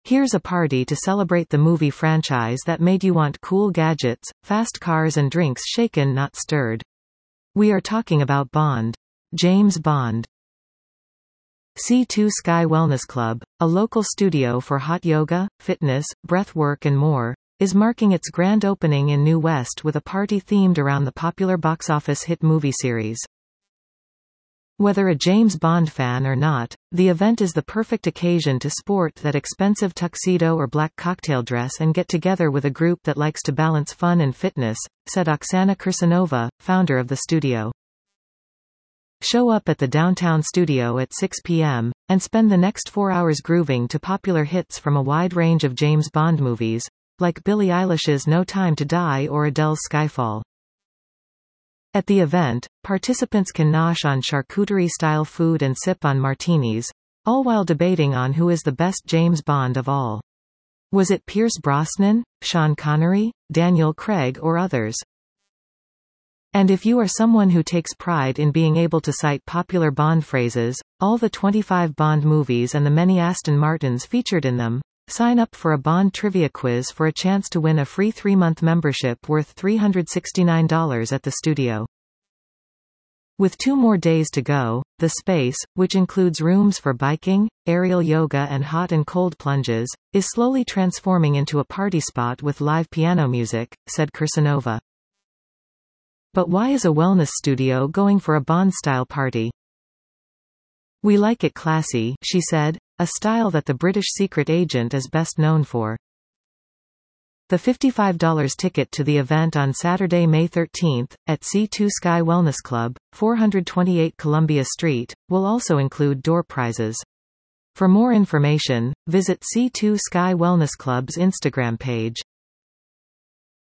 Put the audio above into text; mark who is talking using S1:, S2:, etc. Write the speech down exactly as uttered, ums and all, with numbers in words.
S1: Here's a party to celebrate the movie franchise that made you want cool gadgets, fast cars and drinks shaken not stirred. We are talking about Bond. James Bond. C two Sky Wellness Club, a local studio for hot yoga, fitness, breath work and more, is marking its grand opening in New West with a party themed around the popular box office hit movie series. Whether a James Bond fan or not, the event is the perfect occasion to sport that expensive tuxedo or black cocktail dress and get together with a group that likes to balance fun and fitness, said Oksana Kirsanova, founder of the studio. Show up at the downtown studio at six p m, and spend the next four hours grooving to popular hits from a wide range of James Bond movies, like Billie Eilish's No Time to Die or Adele's Skyfall. At the event, participants can nosh on charcuterie-style food and sip on martinis, all while debating on who is the best James Bond of all. Was it Pierce Brosnan, Sean Connery, Daniel Craig or others? And if you are someone who takes pride in being able to cite popular Bond phrases, all the twenty-five Bond movies and the many Aston Martins featured in them, sign up for a Bond trivia quiz for a chance to win a free three-month membership worth three hundred sixty-nine dollars at the studio. With two more days to go, the space, which includes rooms for biking, aerial yoga and hot and cold plunges, is slowly transforming into a party spot with live piano music, said Kirsanova. But why is a wellness studio going for a Bond-style party? We like it classy, she said, a style that the British secret agent is best known for. The fifty-five dollar ticket to the event on Saturday, May thirteenth, at C two Sky Wellness Club, four twenty-eight Columbia Street, will also include door prizes. For more information, visit C two Sky Wellness Club's Instagram page.